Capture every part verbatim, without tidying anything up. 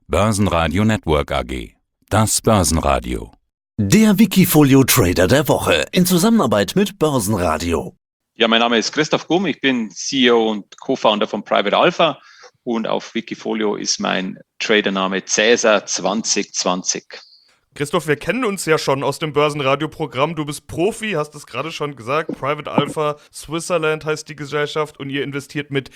Börsenradio Network A G. Das Börsenradio. Der Wikifolio Trader der Woche in Zusammenarbeit mit Börsenradio. Ja, mein Name ist Christoph Gumm, ich bin C E O und Co-Founder von Private Alpha und auf Wikifolio ist mein Tradername Cäsar zwanzig zwanzig. Christoph, wir kennen uns ja schon aus dem Börsenradio-Programm. Du bist Profi, hast es gerade schon gesagt. Private Alpha Switzerland heißt die Gesellschaft und ihr investiert mit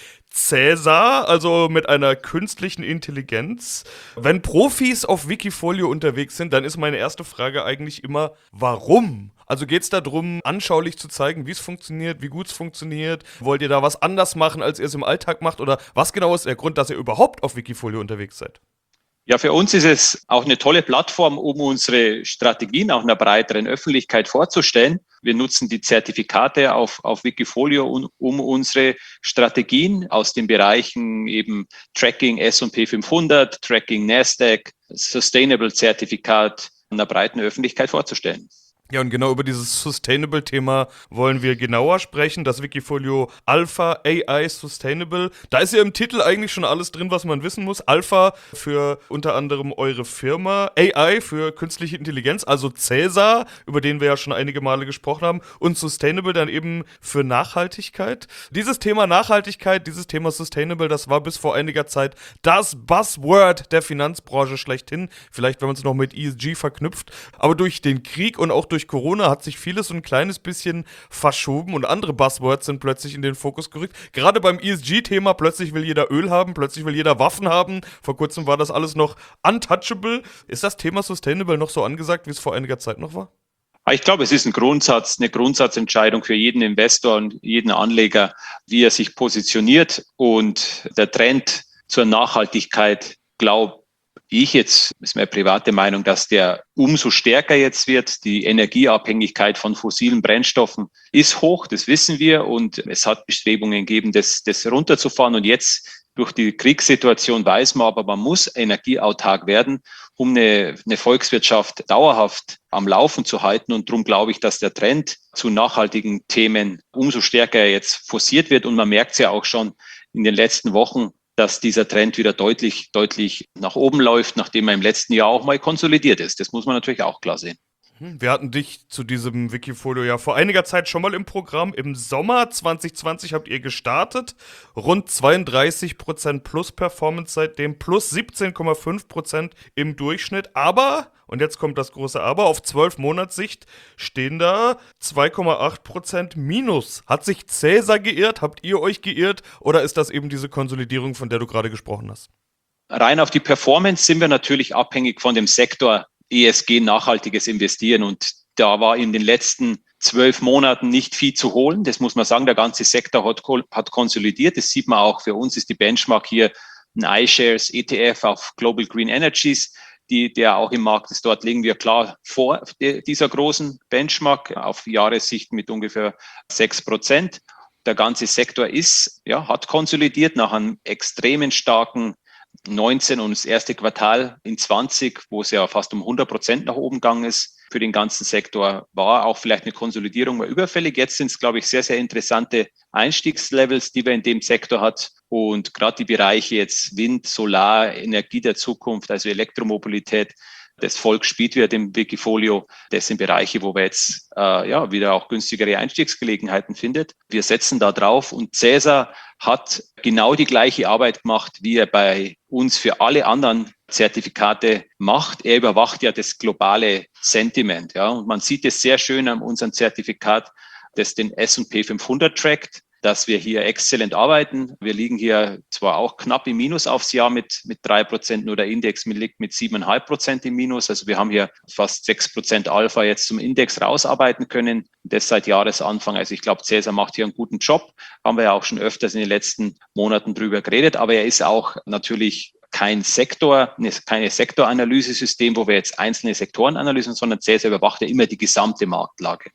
Cäsar, also mit einer künstlichen Intelligenz. Wenn Profis auf Wikifolio unterwegs sind, dann ist meine erste Frage eigentlich immer, warum? Also geht es darum, anschaulich zu zeigen, wie es funktioniert, wie gut es funktioniert? Wollt ihr da was anders machen, als ihr es im Alltag macht? Oder was genau ist der Grund, dass ihr überhaupt auf Wikifolio unterwegs seid? Ja, für uns ist es auch eine tolle Plattform, um unsere Strategien auch einer breiteren Öffentlichkeit vorzustellen. Wir nutzen die Zertifikate auf, auf Wikifolio, um, um unsere Strategien aus den Bereichen eben Tracking S und P fünfhundert, Tracking Nasdaq, Sustainable Zertifikat einer breiten Öffentlichkeit vorzustellen. Ja, und genau über dieses Sustainable-Thema wollen wir genauer sprechen. Das Wikifolio Alpha A I Sustainable. Da ist ja im Titel eigentlich schon alles drin, was man wissen muss. Alpha für unter anderem eure Firma, A I für künstliche Intelligenz, also Cäsar, über den wir ja schon einige Male gesprochen haben, und Sustainable dann eben für Nachhaltigkeit. Dieses Thema Nachhaltigkeit, dieses Thema Sustainable, das war bis vor einiger Zeit das Buzzword der Finanzbranche schlechthin. Vielleicht, wenn man es noch mit E S G verknüpft. Aber durch den Krieg und auch durch Corona hat sich vieles so ein kleines bisschen verschoben und andere Buzzwords sind plötzlich in den Fokus gerückt. Gerade beim E S G-Thema, plötzlich will jeder Öl haben, plötzlich will jeder Waffen haben. Vor kurzem war das alles noch untouchable. Ist das Thema Sustainable noch so angesagt, wie es vor einiger Zeit noch war? Ich glaube, es ist ein Grundsatz, eine Grundsatzentscheidung für jeden Investor und jeden Anleger, wie er sich positioniert. Und der Trend zur Nachhaltigkeit, glaube ich jetzt, ist meine private Meinung, dass der umso stärker jetzt wird. Die Energieabhängigkeit von fossilen Brennstoffen ist hoch, das wissen wir. Und es hat Bestrebungen gegeben, das, das runterzufahren. Und jetzt durch die Kriegssituation weiß man aber, man muss energieautark werden, um eine, eine Volkswirtschaft dauerhaft am Laufen zu halten. Und darum glaube ich, dass der Trend zu nachhaltigen Themen umso stärker jetzt forciert wird. Und man merkt es ja auch schon in den letzten Wochen, dass dieser Trend wieder deutlich, deutlich nach oben läuft, nachdem er im letzten Jahr auch mal konsolidiert ist. Das muss man natürlich auch klar sehen. Wir hatten dich zu diesem Wikifolio ja vor einiger Zeit schon mal im Programm. Im Sommer zwanzig zwanzig habt ihr gestartet. Rund zweiunddreißig Prozent plus Performance seitdem, plus siebzehn Komma fünf Prozent im Durchschnitt. Aber, und jetzt kommt das große Aber, auf zwölf Monatssicht stehen da zwei Komma acht Prozent Minus. Hat sich Cäsar geirrt? Habt ihr euch geirrt? Oder ist das eben diese Konsolidierung, von der du gerade gesprochen hast? Rein auf die Performance sind wir natürlich abhängig von dem Sektor E S G, nachhaltiges Investieren. Und da war in den letzten zwölf Monaten nicht viel zu holen. Das muss man sagen, der ganze Sektor hat, hat konsolidiert. Das sieht man auch. Für uns ist die Benchmark hier ein iShares E T F auf Global Green Energies, die, der auch im Markt ist. Dort liegen wir klar vor dieser großen Benchmark auf Jahressicht mit ungefähr sechs Prozent. Der ganze Sektor ist, ja, hat konsolidiert nach einem extremen starken neunzehn und das erste Quartal in zwanzig, wo es ja fast um hundert Prozent nach oben gegangen ist. Für den ganzen Sektor war auch vielleicht eine Konsolidierung mal überfällig. Jetzt sind es, glaube ich, sehr, sehr interessante Einstiegslevels, die wir in dem Sektor hat. Und gerade die Bereiche jetzt Wind, Solar, Energie der Zukunft, also Elektromobilität, das Volk spielt wieder im Wikifolio. Das sind Bereiche, wo wir jetzt äh, ja wieder auch günstigere Einstiegsgelegenheiten findet. Wir setzen da drauf und Cäsar hat genau die gleiche Arbeit gemacht, wie er bei uns für alle anderen Zertifikate macht. Er überwacht ja das globale Sentiment. Ja, und man sieht es sehr schön an unserem Zertifikat, das den S und P fünfhundert trackt, dass wir hier exzellent arbeiten. Wir liegen hier zwar auch knapp im Minus aufs Jahr mit, mit drei Prozent, nur der Index liegt mit sieben Komma fünf Prozent im Minus. Also wir haben hier fast sechs Prozent Alpha jetzt zum Index rausarbeiten können. Das seit Jahresanfang. Also ich glaube, Cäsar macht hier einen guten Job. Haben wir ja auch schon öfters in den letzten Monaten drüber geredet. Aber er ist auch natürlich kein Sektor, keine Sektoranalyse-System, wo wir jetzt einzelne Sektoren analysieren, sondern Cäsar überwacht ja immer die gesamte Marktlage.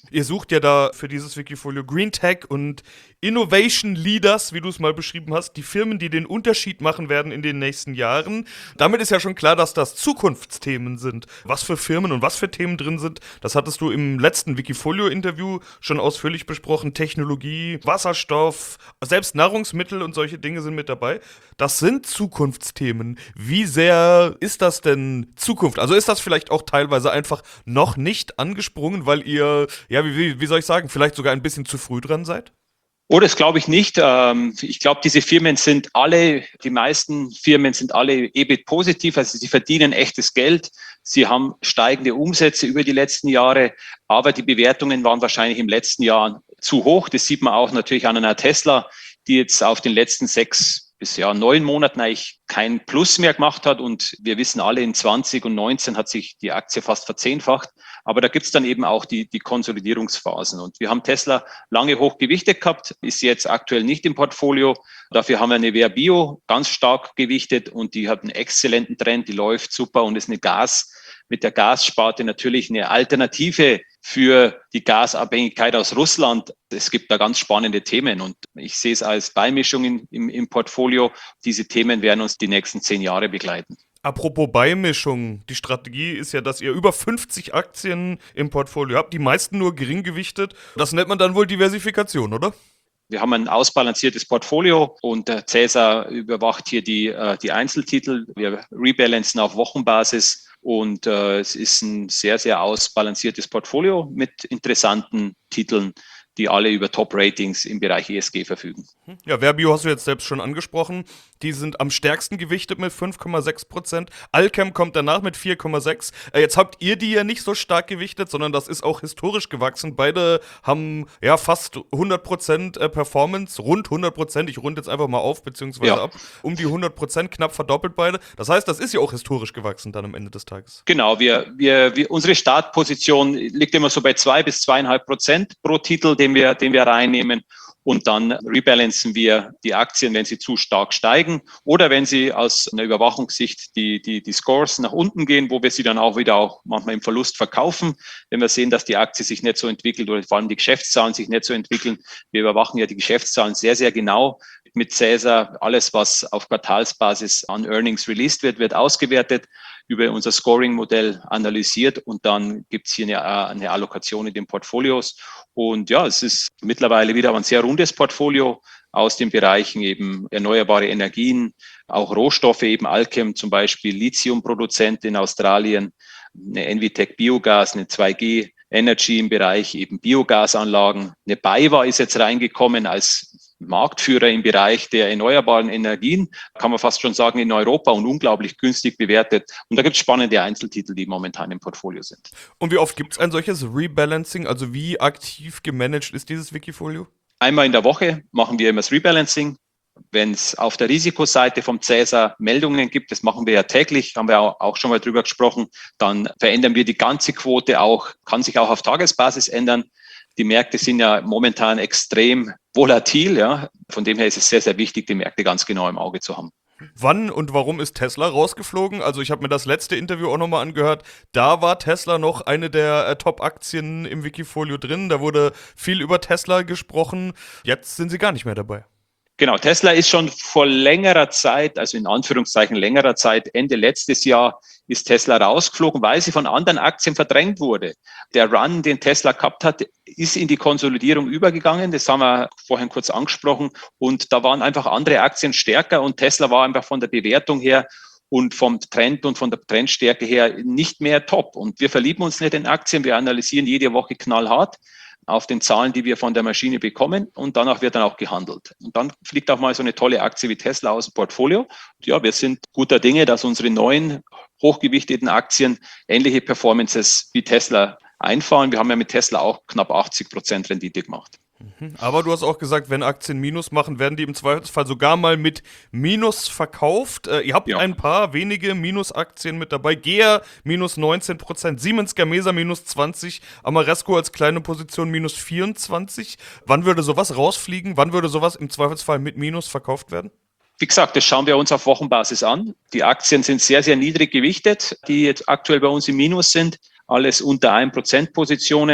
Ihr sucht ja da für dieses Wikifolio Green Tech und Innovation Leaders, wie du es mal beschrieben hast, die Firmen, die den Unterschied machen werden in den nächsten Jahren. Damit ist ja schon klar, dass das Zukunftsthemen sind. Was für Firmen und was für Themen drin sind, das hattest du im letzten Wikifolio-Interview schon ausführlich besprochen. Technologie, Wasserstoff, selbst Nahrungsmittel und solche Dinge sind mit dabei. Das sind Zukunftsthemen. Wie sehr ist das denn Zukunft? Also ist das vielleicht auch teilweise einfach noch nicht angesprungen, weil ihr, ja, wie, wie soll ich sagen, vielleicht sogar ein bisschen zu früh dran seid? Oh, das glaube ich nicht. Ich glaube, diese Firmen sind alle, die meisten Firmen sind alle E B I T-positiv, also sie verdienen echtes Geld. Sie haben steigende Umsätze über die letzten Jahre, aber die Bewertungen waren wahrscheinlich im letzten Jahr zu hoch. Das sieht man auch natürlich an einer Tesla, die jetzt auf den letzten sechs bis ja neun Monaten eigentlich kein Plus mehr gemacht hat. Und wir wissen alle, in zwanzig und neunzehn hat sich die Aktie fast verzehnfacht. Aber da gibt's dann eben auch die, die Konsolidierungsphasen. Und wir haben Tesla lange hoch gewichtet gehabt, ist jetzt aktuell nicht im Portfolio. Dafür haben wir eine Verbio ganz stark gewichtet und die hat einen exzellenten Trend, die läuft super und ist eine Gas, mit der Gassparte natürlich eine Alternative für die Gasabhängigkeit aus Russland. Es gibt da ganz spannende Themen und ich sehe es als Beimischung in, im, im Portfolio. Diese Themen werden uns die nächsten zehn Jahre begleiten. Apropos Beimischung, die Strategie ist ja, dass ihr über fünfzig Aktien im Portfolio habt, die meisten nur gering gewichtet. Das nennt man dann wohl Diversifikation, oder? Wir haben ein ausbalanciertes Portfolio und der Cäsar überwacht hier die, die Einzeltitel. Wir rebalancen auf Wochenbasis und äh, es ist ein sehr, sehr ausbalanciertes Portfolio mit interessanten Titeln, die alle über Top-Ratings im Bereich E S G verfügen. Ja, Verbio hast du jetzt selbst schon angesprochen. Die sind am stärksten gewichtet mit fünf Komma sechs Prozent. Alchem kommt danach mit vier Komma sechs. Äh, jetzt habt ihr die ja nicht so stark gewichtet, sondern das ist auch historisch gewachsen. Beide haben ja fast hundert Prozent Performance, rund hundert Prozent. Ich runde jetzt einfach mal auf, beziehungsweise ja. ab. Um die hundert Prozent, knapp verdoppelt beide. Das heißt, das ist ja auch historisch gewachsen dann am Ende des Tages. Genau, wir, wir, wir, unsere Startposition liegt immer so bei zwei bis zweieinhalb Prozent pro Titel, den wir, den wir reinnehmen. Und dann rebalancen wir die Aktien, wenn sie zu stark steigen oder wenn sie aus einer Überwachungssicht die, die, die Scores nach unten gehen, wo wir sie dann auch wieder auch manchmal im Verlust verkaufen. Wenn wir sehen, dass die Aktie sich nicht so entwickelt oder vor allem die Geschäftszahlen sich nicht so entwickeln. Wir überwachen ja die Geschäftszahlen sehr, sehr genau mit Cäsar. Alles, was auf Quartalsbasis an Earnings released wird, wird ausgewertet, über unser Scoring-Modell analysiert und dann gibt's hier eine, eine Allokation in den Portfolios. Und ja, es ist mittlerweile wieder ein sehr rundes Portfolio aus den Bereichen eben erneuerbare Energien, auch Rohstoffe, eben Alchem zum Beispiel, Lithiumproduzent in Australien, eine Envitec Biogas, eine zwei G Energy im Bereich eben Biogasanlagen. Eine BayWa ist jetzt reingekommen als Marktführer im Bereich der erneuerbaren Energien, kann man fast schon sagen, in Europa und unglaublich günstig bewertet. Und da gibt es spannende Einzeltitel, die momentan im Portfolio sind. Und wie oft gibt es ein solches Rebalancing? Also wie aktiv gemanagt ist dieses Wikifolio? Einmal in der Woche machen wir immer das Rebalancing. Wenn es auf der Risikoseite vom Cäsar Meldungen gibt, das machen wir ja täglich, haben wir auch schon mal drüber gesprochen, dann verändern wir die ganze Quote auch, kann sich auch auf Tagesbasis ändern. Die Märkte sind ja momentan extrem volatil, ja. Von dem her ist es sehr, sehr wichtig, die Märkte ganz genau im Auge zu haben. Wann und warum ist Tesla rausgeflogen? Also ich habe mir das letzte Interview auch nochmal angehört. Da war Tesla noch eine der äh, Top-Aktien im Wikifolio drin. Da wurde viel über Tesla gesprochen. Jetzt sind sie gar nicht mehr dabei. Genau, Tesla ist schon vor längerer Zeit, also in Anführungszeichen längerer Zeit, Ende letztes Jahr ist Tesla rausgeflogen, weil sie von anderen Aktien verdrängt wurde. Der Run, den Tesla gehabt hat, ist in die Konsolidierung übergegangen. Das haben wir vorhin kurz angesprochen. Und da waren einfach andere Aktien stärker und Tesla war einfach von der Bewertung her und vom Trend und von der Trendstärke her nicht mehr top. Und wir verlieben uns nicht in Aktien. Wir analysieren jede Woche knallhart auf den Zahlen, die wir von der Maschine bekommen und danach wird dann auch gehandelt. Und dann fliegt auch mal so eine tolle Aktie wie Tesla aus dem Portfolio. Und ja, wir sind guter Dinge, dass unsere neuen hochgewichteten Aktien ähnliche Performances wie Tesla einfahren. Wir haben ja mit Tesla auch knapp achtzig Prozent Rendite gemacht. Aber du hast auch gesagt, wenn Aktien Minus machen, werden die im Zweifelsfall sogar mal mit Minus verkauft. Äh, ihr habt ja ein paar wenige Minusaktien mit dabei. G E A minus neunzehn Prozent, Siemens Gamesa minus zwanzig, Ameresco als kleine Position minus vierundzwanzig. Wann würde sowas rausfliegen? Wann würde sowas im Zweifelsfall mit Minus verkauft werden? Wie gesagt, das schauen wir uns auf Wochenbasis an. Die Aktien sind sehr, sehr niedrig gewichtet, die jetzt aktuell bei uns im Minus sind. Alles unter ein Prozent Positionen.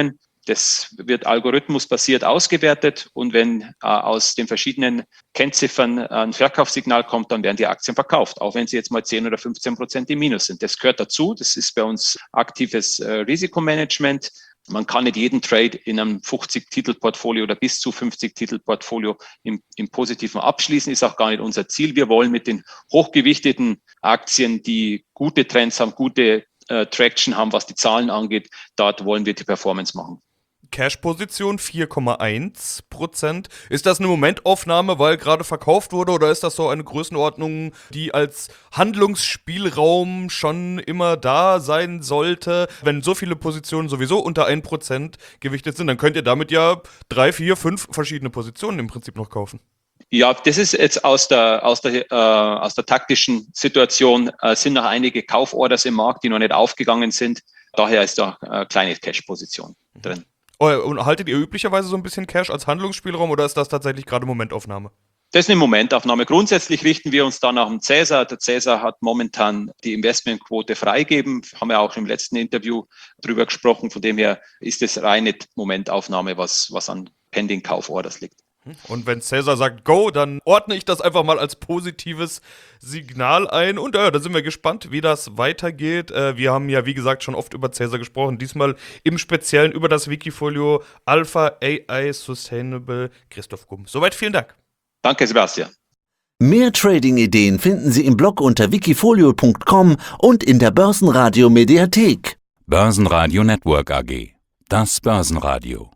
Das wird algorithmusbasiert ausgewertet und wenn äh, aus den verschiedenen Kennziffern ein Verkaufssignal kommt, dann werden die Aktien verkauft, auch wenn sie jetzt mal zehn oder fünfzehn Prozent im Minus sind. Das gehört dazu. Das ist bei uns aktives äh, Risikomanagement. Man kann nicht jeden Trade in einem fünfzig-Titel-Portfolio oder bis zu fünfzig-Titel-Portfolio im, im Positiven abschließen, ist auch gar nicht unser Ziel. Wir wollen mit den hochgewichteten Aktien, die gute Trends haben, gute äh, Traction haben, was die Zahlen angeht, dort wollen wir die Performance machen. Cash-Position vier Komma eins Prozent. Ist das eine Momentaufnahme, weil gerade verkauft wurde, oder ist das so eine Größenordnung, die als Handlungsspielraum schon immer da sein sollte? Wenn so viele Positionen sowieso unter ein Prozent gewichtet sind, dann könnt ihr damit ja drei, vier, fünf verschiedene Positionen im Prinzip noch kaufen. Ja, das ist jetzt aus der, aus der, äh, aus der taktischen Situation, äh, sind noch einige Kauforders im Markt, die noch nicht aufgegangen sind. Daher ist da eine kleine Cash-Position mhm. drin. Und haltet ihr üblicherweise so ein bisschen Cash als Handlungsspielraum oder ist das tatsächlich gerade Momentaufnahme? Das ist eine Momentaufnahme. Grundsätzlich richten wir uns da nach dem Cäsar. Der Cäsar hat momentan die Investmentquote freigegeben. Haben wir auch im letzten Interview drüber gesprochen. Von dem her ist es reine Momentaufnahme, was, was an Pending Kauforders liegt. Und wenn Cäsar sagt Go, dann ordne ich das einfach mal als positives Signal ein. Und ja, da sind wir gespannt, wie das weitergeht. Äh, wir haben ja, wie gesagt, schon oft über Cäsar gesprochen. Diesmal im Speziellen über das Wikifolio Alpha A I Sustainable. Christoph Gumm. Soweit, vielen Dank. Danke, Sebastian. Mehr Trading-Ideen finden Sie im Blog unter wikifolio punkt com und in der Börsenradio Mediathek. Börsenradio Network A G. Das Börsenradio.